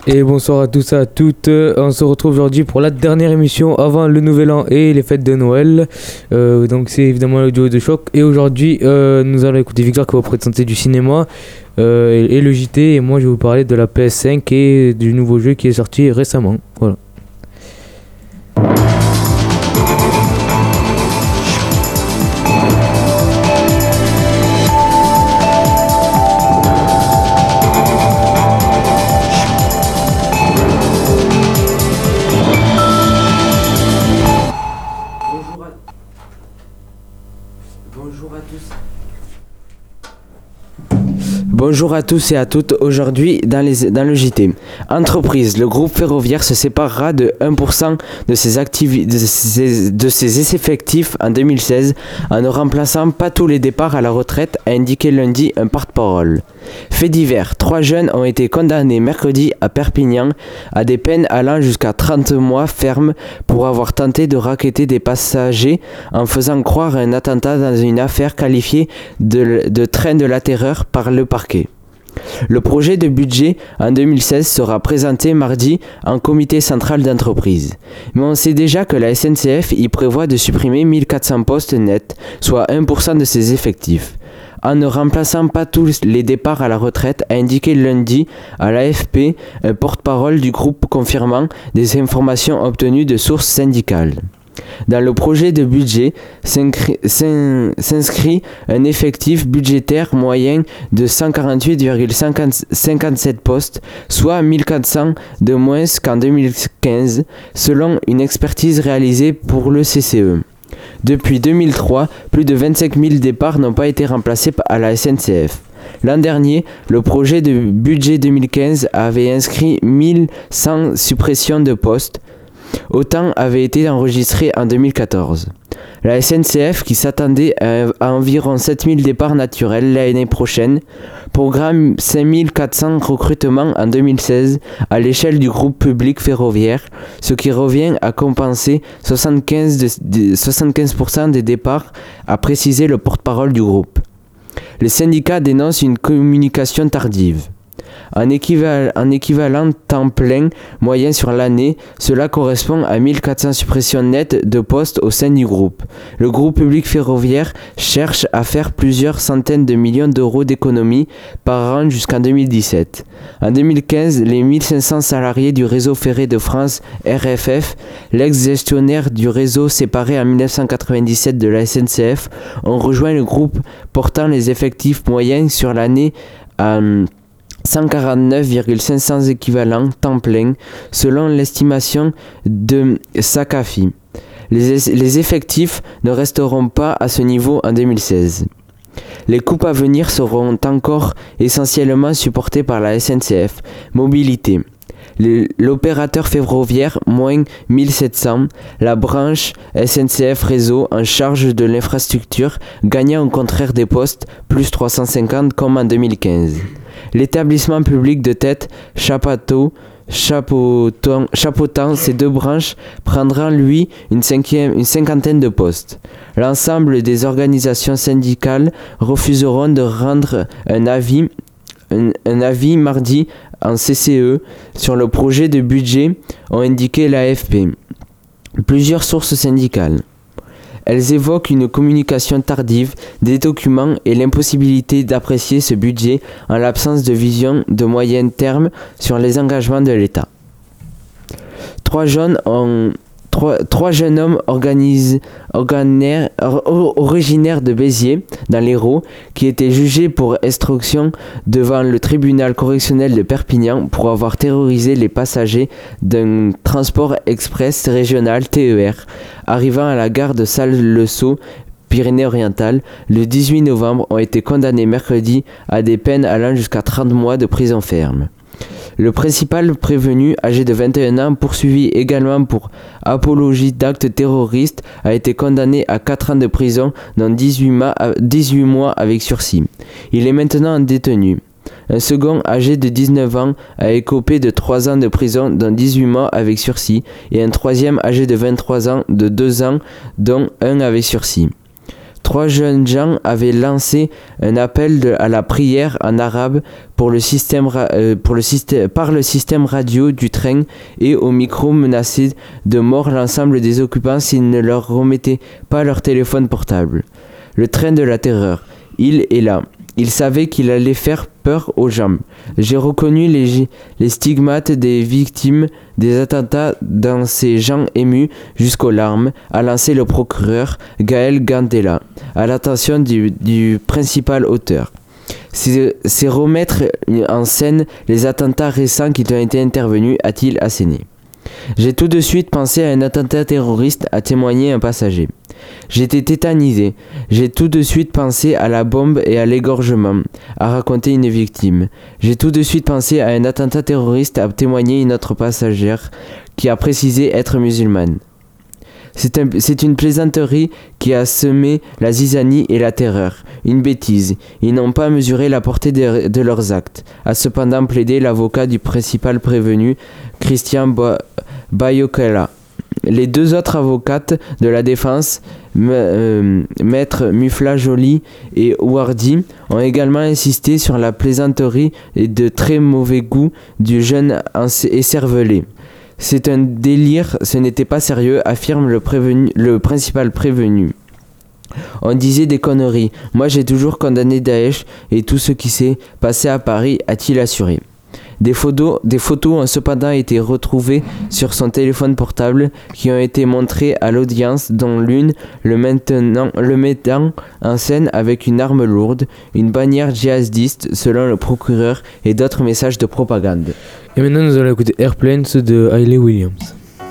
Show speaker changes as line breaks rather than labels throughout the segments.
Et bonsoir à tous et à toutes. On se retrouve aujourd'hui pour la dernière émission avant le nouvel an et les fêtes de Noël. Donc c'est évidemment le duo de choc. Et aujourd'hui nous allons écouter Victor qui va présenter du cinéma et le JT. Et moi je vais vous parler de la PS5 et du nouveau jeu qui est sorti récemment. Voilà.
Bonjour à tous et à toutes. Aujourd'hui dans le JT. Entreprise, le groupe ferroviaire se séparera de 1% de ses effectifs en 2016 en ne remplaçant pas tous les départs à la retraite, a indiqué lundi un porte-parole. Fait divers, 3 jeunes ont été condamnés mercredi à Perpignan à des peines allant jusqu'à 30 mois ferme pour avoir tenté de racketter des passagers en faisant croire à un attentat dans une affaire qualifiée de train de la terreur par le parquet. Le projet de budget en 2016 sera présenté mardi en comité central d'entreprise. Mais on sait déjà que la SNCF y prévoit de supprimer 1400 postes nets, soit 1% de ses effectifs. En ne remplaçant pas tous les départs à la retraite, a indiqué lundi à l'AFP un porte-parole du groupe confirmant des informations obtenues de sources syndicales. Dans le projet de budget s'inscrit un effectif budgétaire moyen de 148,57 postes, soit 1400 de moins qu'en 2015, selon une expertise réalisée pour le CCE. Depuis 2003, plus de 25 000 départs n'ont pas été remplacés à la SNCF. L'an dernier, le projet de budget 2015 avait inscrit 1100 suppressions de postes. Autant avait été enregistré en 2014. La SNCF, qui s'attendait à environ 7000 départs naturels l'année prochaine, programme 5400 recrutements en 2016 à l'échelle du groupe public ferroviaire, ce qui revient à compenser 75% des départs, a précisé le porte-parole du groupe. Les syndicats dénoncent une communication tardive. En équivalent temps plein moyen sur l'année, cela correspond à 1400 suppressions nettes de postes au sein du groupe. Le groupe public ferroviaire cherche à faire plusieurs centaines de millions d'euros d'économies par an jusqu'en 2017. En 2015, les 1500 salariés du réseau ferré de France, RFF, l'ex-gestionnaire du réseau séparé en 1997 de la SNCF, ont rejoint le groupe, portant les effectifs moyens sur l'année à 149,500 équivalents temps plein, selon l'estimation de Sakafi. Les effectifs ne resteront pas à ce niveau en 2016. Les coupes à venir seront encore essentiellement supportées par la SNCF Mobilité. L'opérateur ferroviaire, moins 1700, la branche SNCF Réseau en charge de l'infrastructure, gagnant au contraire des postes, plus 350 comme en 2015. L'établissement public de tête, chapeautant ces deux branches, prendra lui une cinquantaine de postes. L'ensemble des organisations syndicales refuseront de rendre un avis mardi en CCE sur le projet de budget, ont indiqué l'AFP. Plusieurs sources syndicales. Elles évoquent une communication tardive des documents et l'impossibilité d'apprécier ce budget en l'absence de vision de moyen terme sur les engagements de l'État. Trois jeunes hommes originaires de Béziers, dans l'Hérault, qui étaient jugés pour extorsion devant le tribunal correctionnel de Perpignan pour avoir terrorisé les passagers d'un transport express régional TER, arrivant à la gare de Salles-le-Sceau, Pyrénées-Orientales, le 18 novembre, ont été condamnés mercredi à des peines allant jusqu'à 30 mois de prison ferme. Le principal prévenu, âgé de 21 ans, poursuivi également pour apologie d'actes terroristes, a été condamné à 4 ans de prison, dont 18 mois avec sursis. Il est maintenant détenu. Un second, âgé de 19 ans, a écopé de 3 ans de prison, dont 18 mois avec sursis, et un troisième, âgé de 23 ans, de 2 ans, dont 1 avec sursis. 3 jeunes gens avaient lancé un appel à la prière en arabe par le système radio du train et au micro menaçaient de mort l'ensemble des occupants s'ils ne leur remettaient pas leur téléphone portable. Le train de la terreur, il est là. Il savait qu'il allait faire peur aux gens. J'ai reconnu les stigmates des victimes des attentats dans ces gens émus jusqu'aux larmes, a lancé le procureur Gaël Gandela, à l'attention du principal auteur. C'est remettre en scène les attentats récents qui ont été intervenus, a-t-il asséné. J'ai tout de suite pensé à un attentat terroriste, a témoigné un passager. J'étais tétanisé. J'ai tout de suite pensé à la bombe et à l'égorgement, a raconté une victime. J'ai tout de suite pensé à un attentat terroriste, a témoigné une autre passagère qui a précisé être musulmane. C'est une plaisanterie qui a semé la zizanie et la terreur. Une bêtise. Ils n'ont pas mesuré la portée de leurs actes, a cependant plaidé l'avocat du principal prévenu, Christian Bayokela. Les 2 autres avocates de la défense, maître Mufla Joly et Ouardi, ont également insisté sur la plaisanterie et de très mauvais goût du jeune écervelé. C'est un délire, ce n'était pas sérieux, affirme le principal prévenu. On disait des conneries. Moi j'ai toujours condamné Daesh et tout ce qui s'est passé à Paris, a-t-il assuré. Des photos ont cependant été retrouvées sur son téléphone portable qui ont été montrées à l'audience, dont l'une le mettant en scène avec une arme lourde, une bannière djihadiste selon le procureur et d'autres messages de propagande.
Et maintenant nous allons écouter Airplanes de Hayley Williams.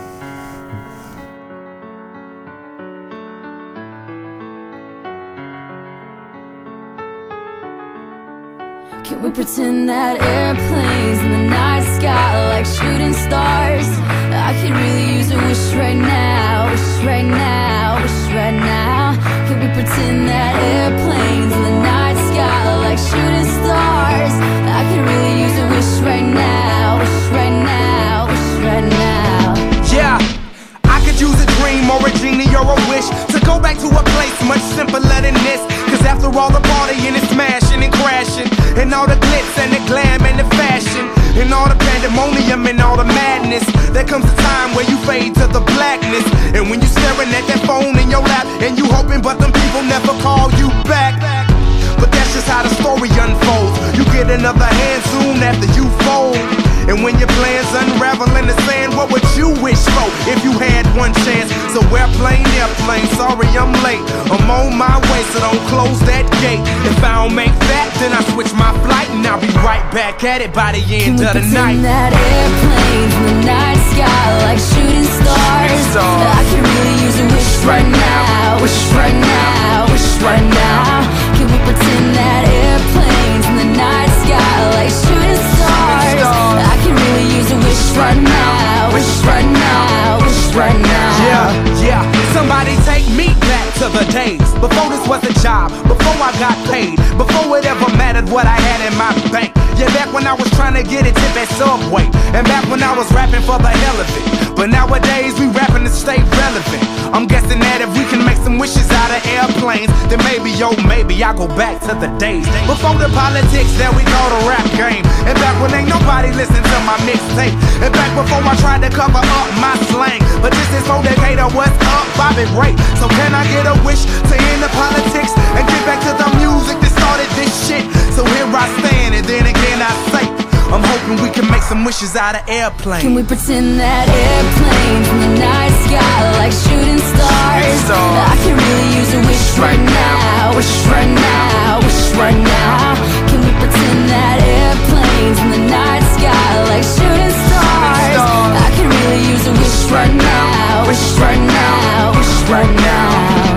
Can we pretend that airplanes in the night sky like shooting stars? I could really use a wish right now, wish right now, wish right now. Can we pretend that airplanes in the night sky like shooting stars? I could really use a wish right now, wish right now, wish right now.
Yeah, I could use a dream or a genie or a wish to go back to a place much simpler than this. Cause after all the partying and smashing and crashing, and all the glitz and the glam and the fashion, and all the pandemonium and all the madness, there comes a time where you fade to the blackness. And when you staring at that phone in your lap, and you hoping but them people never call you back. But that's just how the story unfolds. You get another hand soon after you fold. And when your plans unravel in the sand, what would you wish for if you had one chance? So airplane, sorry I'm late. I'm on my way, so don't close that gate. If I don't make that, then I switch my flight, and I'll be right back at it by the end of the night.
Can we pretend that airplanes in the night sky like shooting stars? I can really use a wish right now, wish right now, wish right now. Can we pretend that airplanes in the night sky like shooting stars? I can really use a wish right now, wish right now, wish right now.
Yeah, somebody take me back to the days before this was a job, before I got paid, before it ever mattered what I had in my bank. Yeah, back when I was trying to get a tip at Subway, and back when I was rapping for the hell of it. But nowadays we rapping to stay relevant. I'm guessing that if we can make some wishes out of airplanes, then maybe, maybe I'll go back to the days before the politics that we call the rap game. And back when ain't nobody listened to my mixtape. And back before I tried to cover up my slang. But this is for Decatur, what's up, Bobby Ray? So can I get a wish to end the politics and get back to the music that started this shit? So here I stand, and then again I say, I'm hoping we can make some wishes out of airplanes.
Can we pretend that airplanes in the night sky like shooting stars? I can really use a wish right now, wish right now, wish right now. Can we pretend that airplanes in the night sky like shooting stars? I can really use a wish right now, wish right now, wish right now.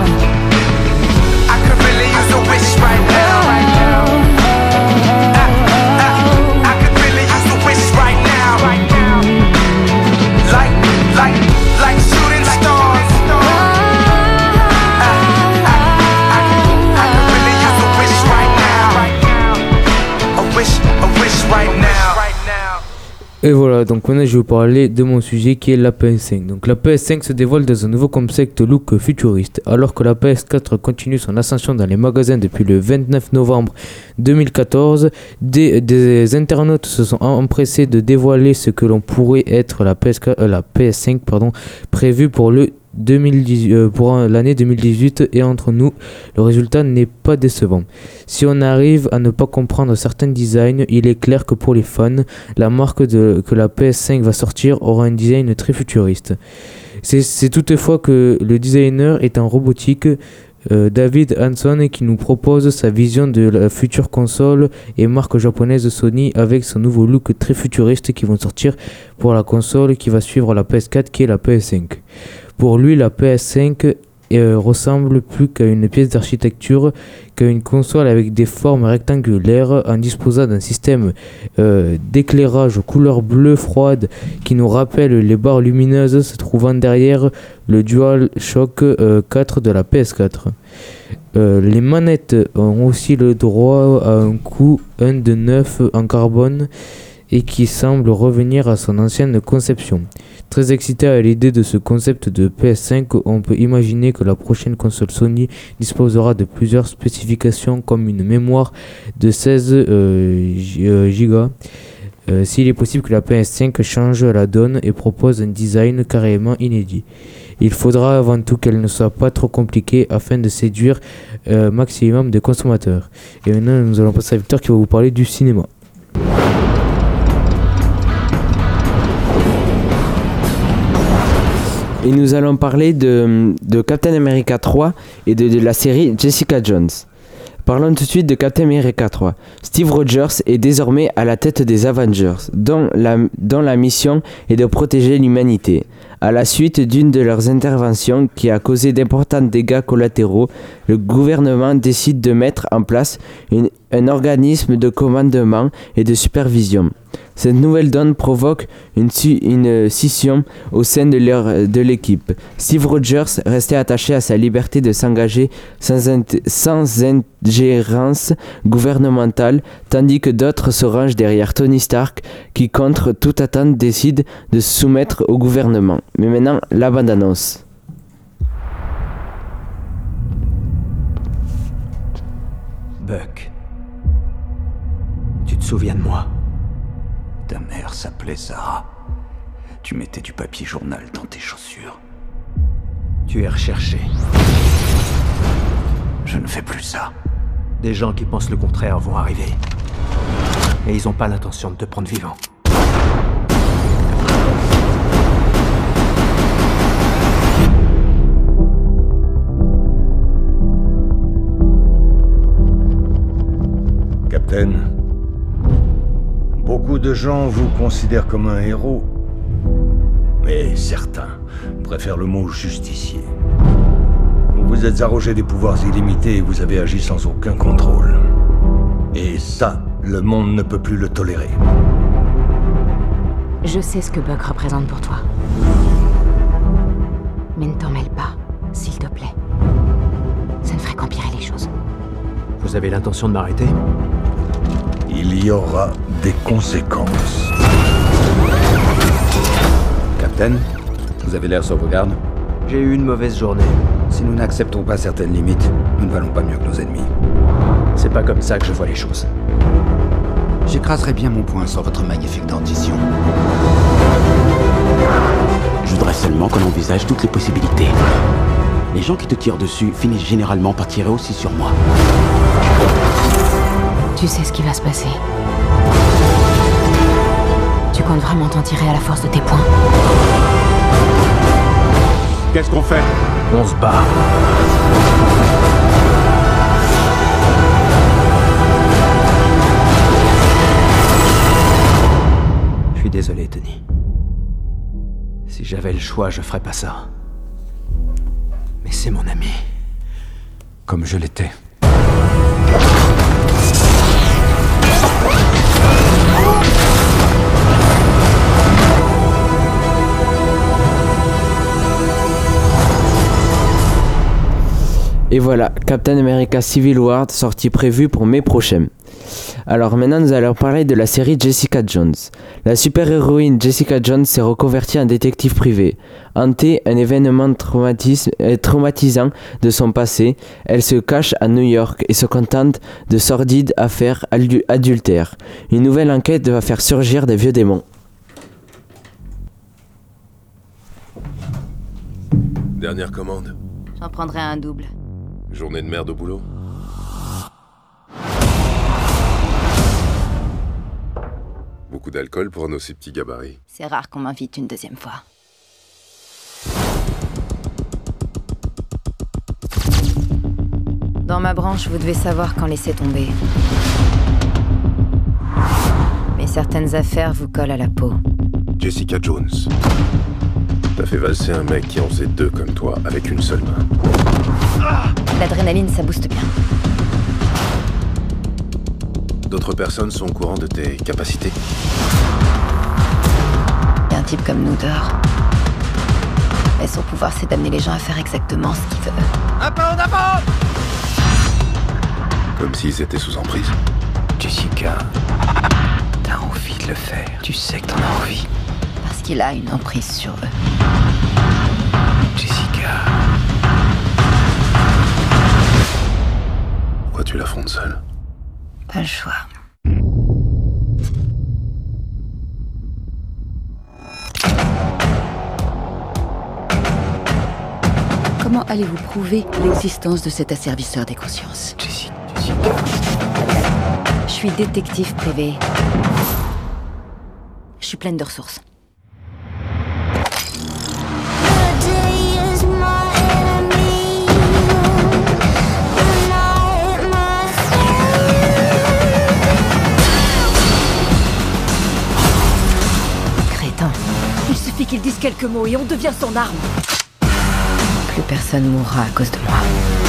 I could really use a wish right now, right now. Like shooting stars. I could really use a wish right now.
Et voilà, donc maintenant je vais vous parler de mon sujet qui est la PS5. Donc la PS5 se dévoile dans un nouveau concept look futuriste. Alors que la PS4 continue son ascension dans les magasins depuis le 29 novembre 2014, des internautes se sont empressés de dévoiler ce que l'on pourrait être la PS5 prévue pour l'année 2018, et entre nous, le résultat n'est pas décevant. Si on arrive à ne pas comprendre certains designs, il est clair que pour les fans, la marque que la PS5 va sortir aura un design très futuriste. C'est toutefois que le designer est en robotique, David Hanson, qui nous propose sa vision de la future console et marque japonaise Sony avec son nouveau look très futuriste qui vont sortir pour la console qui va suivre la PS4 qui est la PS5. Pour lui, la PS5 ressemble plus qu'à une pièce d'architecture, qu'à une console avec des formes rectangulaires en disposant d'un système d'éclairage couleur bleue froide qui nous rappelle les barres lumineuses se trouvant derrière le DualShock 4 de la PS4. Les manettes ont aussi le droit à un coup de neuf en carbone et qui semble revenir à son ancienne conception. Très excité à l'idée de ce concept de PS5, on peut imaginer que la prochaine console Sony disposera de plusieurs spécifications comme une mémoire de 16 Go. S'il est possible que la PS5 change la donne et propose un design carrément inédit. Il faudra avant tout qu'elle ne soit pas trop compliquée afin de séduire maximum de consommateurs. Et maintenant nous allons passer à Victor qui va vous parler du cinéma.
Et nous allons parler de Captain America 3 et de la série Jessica Jones. Parlons tout de suite de Captain America 3. Steve Rogers est désormais à la tête des Avengers, dont la mission est de protéger l'humanité. À la suite d'une de leurs interventions qui a causé d'importants dégâts collatéraux, le gouvernement décide de mettre en place un organisme de commandement et de supervision. Cette nouvelle donne provoque une scission au sein de l'équipe. Steve Rogers restait attaché à sa liberté de s'engager sans ingérence gouvernementale, tandis que d'autres se rangent derrière Tony Stark qui, contre toute attente, décide de se soumettre au gouvernement. Mais maintenant, la bande-annonce.
Buck, tu te souviens de moi? Ta mère s'appelait Sarah. Tu mettais du papier journal dans tes chaussures. Tu es recherché. Je ne fais plus ça. Des gens qui pensent le contraire vont arriver. Et ils n'ont pas l'intention de te prendre vivant.
Captain, beaucoup de gens vous considèrent comme un héros, mais certains préfèrent le mot justicier. Vous vous êtes arrogé des pouvoirs illimités et vous avez agi sans aucun contrôle. Et ça, le monde ne peut plus le tolérer.
Je sais ce que Buck représente pour toi. Mais ne t'en mêle pas, s'il te plaît. Ça ne ferait qu'empirer les choses.
Vous avez l'intention de m'arrêter?
Il y aura des conséquences.
Captain, vous avez l'air sur vos gardes.
J'ai eu une mauvaise journée.
Si nous n'acceptons pas certaines limites, nous ne valons pas mieux que nos ennemis.
C'est pas comme ça que je vois les choses.
J'écraserai bien mon poing sur votre magnifique dentition.
Je voudrais seulement qu'on envisage toutes les possibilités. Les gens qui te tirent dessus finissent généralement par tirer aussi sur moi.
Tu sais ce qui va se passer. Tu comptes vraiment t'en tirer à la force de tes poings?
Qu'est-ce qu'on fait?
On se bat. Je suis désolé, Tony. Si j'avais le choix, je ferais pas ça. Mais c'est mon ami.
Comme je l'étais.
Et voilà, Captain America Civil War, sortie prévue pour mai prochain. Alors maintenant nous allons parler de la série Jessica Jones. La super-héroïne Jessica Jones s'est reconvertie en détective privé. Hantée un événement traumatisant de son passé, elle se cache à New York et se contente de sordides affaires adultères. Une nouvelle enquête va faire surgir des vieux démons.
Dernière commande.
J'en prendrai un double.
Journée de merde au boulot. Beaucoup d'alcool pour un aussi petit gabarit.
C'est rare qu'on m'invite une deuxième fois. Dans ma branche, vous devez savoir quand laisser tomber. Mais certaines affaires vous collent à la peau.
Jessica Jones. T'as fait valser un mec qui en faisait deux comme toi avec une seule main.
L'adrénaline, ça booste bien.
D'autres personnes sont au courant de tes capacités.
Il y a un type comme nous dehors. Mais son pouvoir, c'est d'amener les gens à faire exactement ce qu'il veut.
Un peu d'avant!
Comme s'ils étaient sous emprise.
Jessica, t'as envie de le faire. Tu sais que t'en as envie.
Parce qu'il a une emprise sur eux.
Jessica.
Pourquoi tu l'affrontes seule?
Pas le choix.
Comment allez-vous prouver l'existence de cet asservisseur des consciences?
Jessica.
Je suis détective privé. Je suis pleine de ressources. Crétin.
Il suffit qu'il dise quelques mots et on devient son arme.
Plus personne mourra à cause de moi.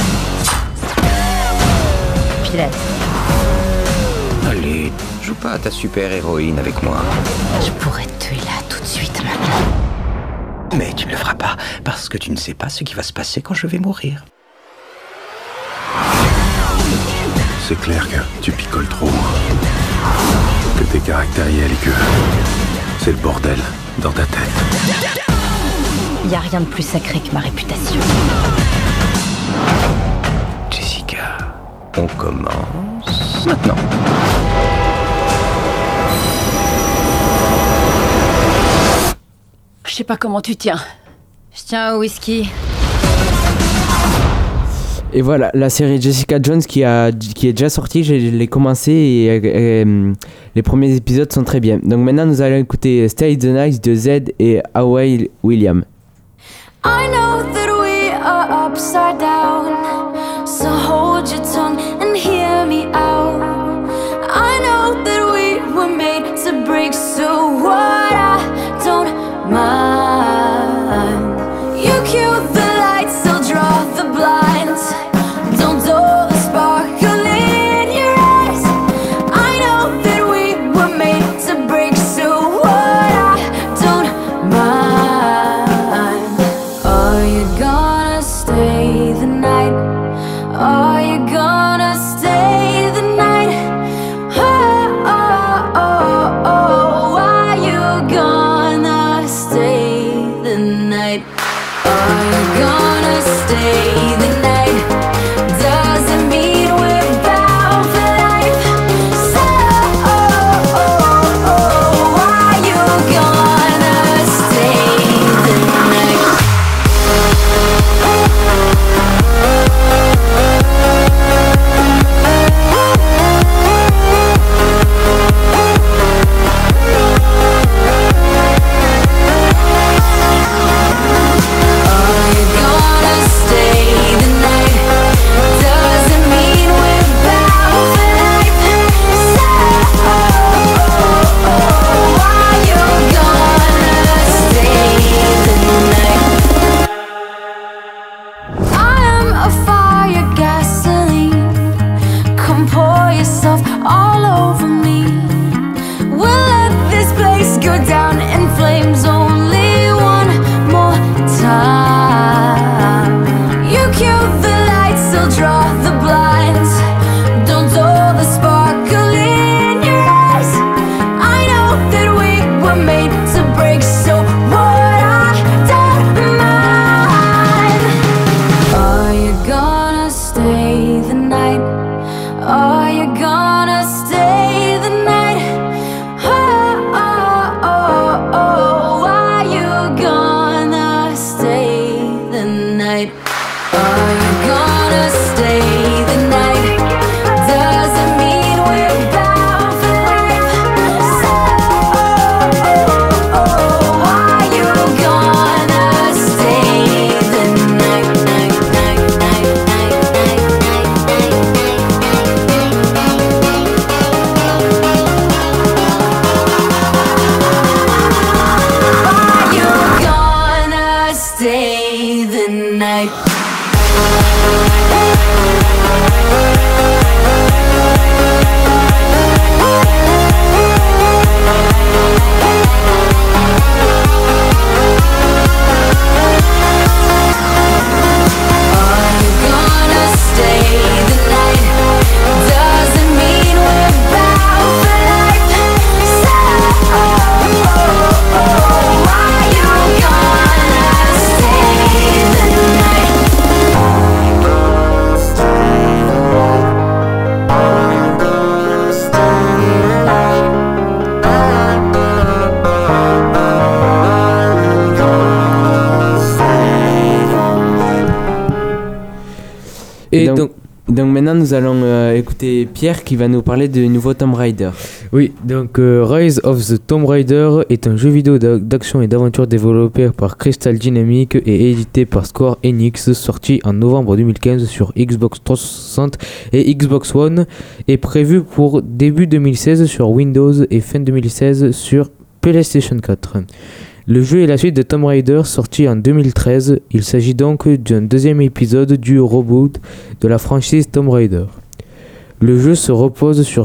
Pilate.
Allez, joue pas à ta super-héroïne avec moi.
Je pourrais te tuer là tout de suite maintenant.
Mais tu ne le feras pas, parce que tu ne sais pas ce qui va se passer quand je vais mourir.
C'est clair que tu picoles trop. Que t'es caractériel et que c'est le bordel dans ta tête.
Y a rien de plus sacré que ma réputation.
Jessica, on commence maintenant.
Je sais pas comment tu tiens.
Je tiens au whisky.
Et voilà, la série Jessica Jones qui est déjà sortie, je l'ai commencé et les premiers épisodes sont très bien. Donc maintenant nous allons écouter Stay the Night de Z et Hawaii Williams.
I know that we are upside down, so hold your tongue and hear me out. I know that we were made to break, so what? I don't mind. You cue the lights, I'll draw the blinds. Don't dull the sparkle in your eyes. I know that we were made to break, so what? I don't mind. Are you gonna stay the night? Are you gonna stay the night? Oh, oh, oh, oh. Are you gonna stay the night? Are you gonna stay the night? Doesn't mean we're bound for life. So, oh, oh, oh. Are you gonna stay the night? Are you gonna stay the night? Doesn't mean we're bound for life. So, oh, oh, are you gonna stay the night? I am a fire, gasoline. Come pour yourself all over me. We'll let this place go down in flames only one more time. You cue the lights, I'll draw the blinds. Don't dull the sparkle
nous allons écouter Pierre qui va nous parler du nouveau Tomb Raider.
Oui, donc Rise of the Tomb Raider est un jeu vidéo d'action et d'aventure développé par Crystal Dynamics et édité par Square Enix, sorti en novembre 2015 sur Xbox 360 et Xbox One, et prévu pour début 2016 sur Windows et fin 2016 sur PlayStation 4. Le jeu est la suite de Tomb Raider, sorti en 2013. Il s'agit donc d'un deuxième épisode du reboot de la franchise Tomb Raider. Le jeu se repose sur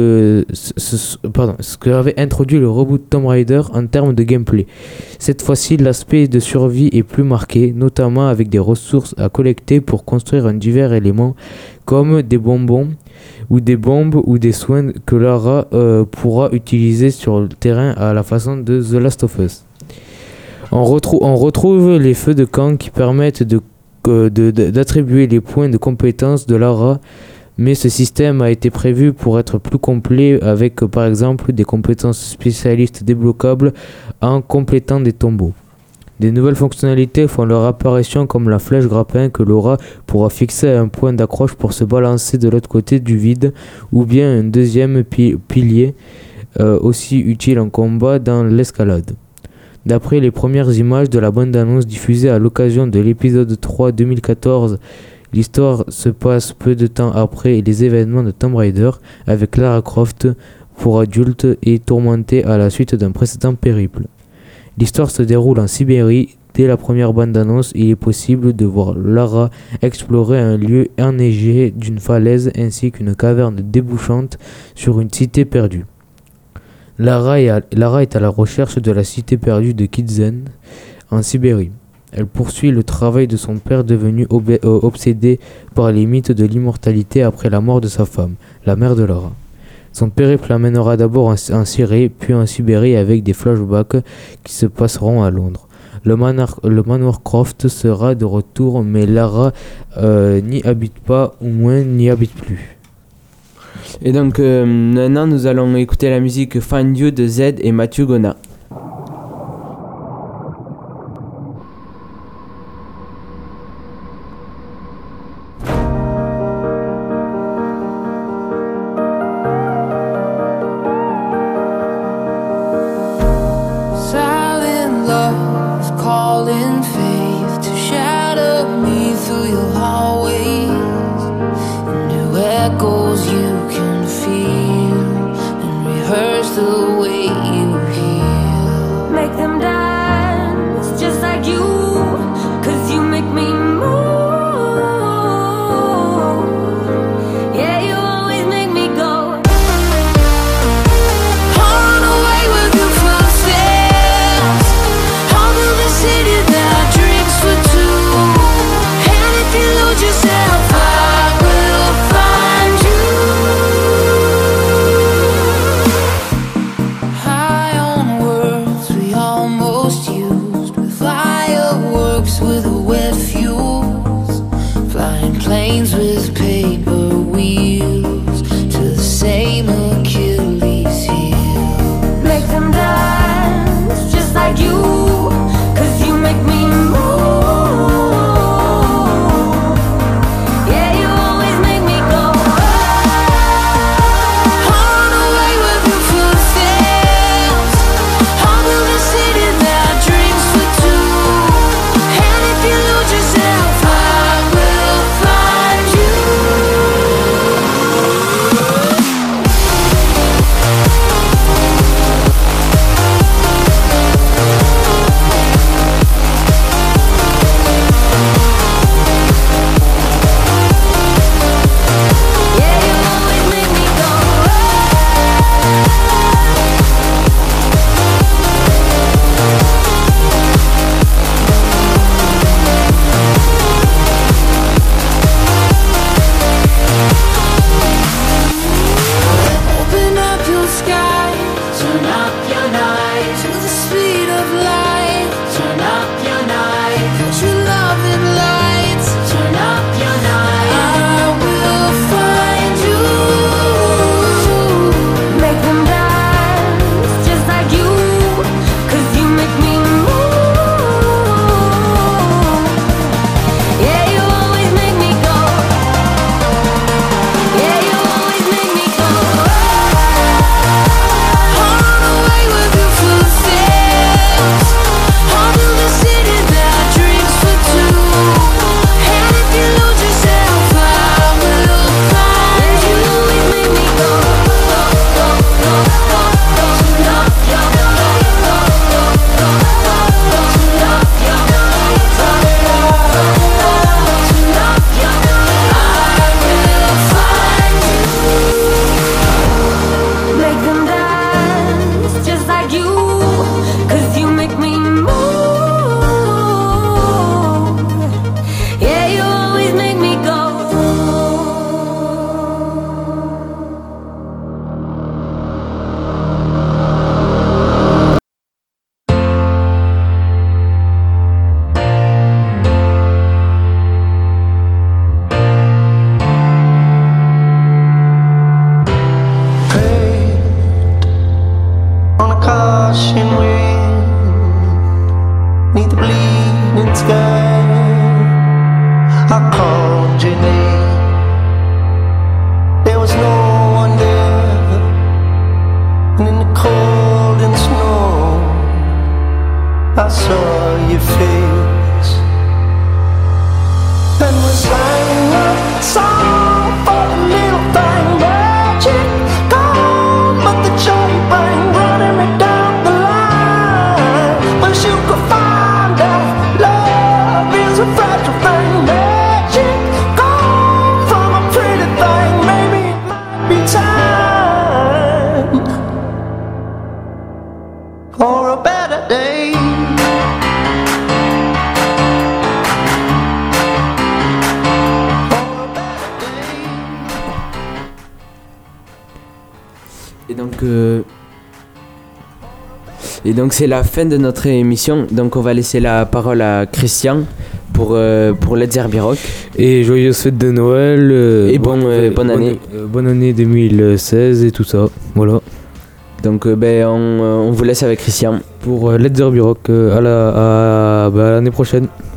ce que avait introduit le reboot Tomb Raider en termes de gameplay. Cette fois-ci, l'aspect de survie est plus marqué, notamment avec des ressources à collecter pour construire divers éléments comme des bonbons ou des bombes ou des soins que Lara pourra utiliser sur le terrain à la façon de The Last of Us. On retrouve les feux de camp qui permettent d'attribuer les points de compétence de Lara, mais ce système a été prévu pour être plus complet avec par exemple des compétences spécialistes débloquables en complétant des tombeaux. Des nouvelles fonctionnalités font leur apparition comme la flèche grappin que Lara pourra fixer à un point d'accroche pour se balancer de l'autre côté du vide, ou bien un deuxième pilier aussi utile en combat dans l'escalade. D'après les premières images de la bande-annonce diffusée à l'occasion de l'épisode 3 2014, l'histoire se passe peu de temps après les événements de Tomb Raider, avec Lara Croft pour adulte et tourmentée à la suite d'un précédent périple. L'histoire se déroule en Sibérie. Dès la première bande-annonce, il est possible de voir Lara explorer un lieu enneigé d'une falaise ainsi qu'une caverne débouchante sur une cité perdue. Lara est à la recherche de la cité perdue de Kidzen en Sibérie. Elle poursuit le travail de son père devenu obsédé par les mythes de l'immortalité après la mort de sa femme, la mère de Lara. Son périple l'amènera d'abord en Syrie, puis en Sibérie avec des flashbacks qui se passeront à Londres. Le manoir Croft sera de retour, mais Lara n'y habite pas, ou moins n'y habite plus.
Et donc maintenant nous allons écouter la musique Find You de Z et Matthew Gona.
Silent love, calling faith to shadow me through your hallways, and new echoes you can feel and rehearse the way you hear.
sky. I called your name. There was no one there. And in the cold and snow, I saw your face. And we sang a song for the little thing. Magic gone, but the joy rang, running me down the line. Wish you could find out love is a fragile thing. Magic gone from a pretty thing. Maybe it might be time for a better day.
Et donc c'est la fin de notre émission. Donc on va laisser la parole à Christian pour Let's Herbie Rock.
Et joyeuses fêtes de Noël.
Et bonne année.
Bonne année 2016 et tout ça. Voilà.
Donc on vous laisse avec Christian.
Pour Let's Herbie Rock à l'année prochaine.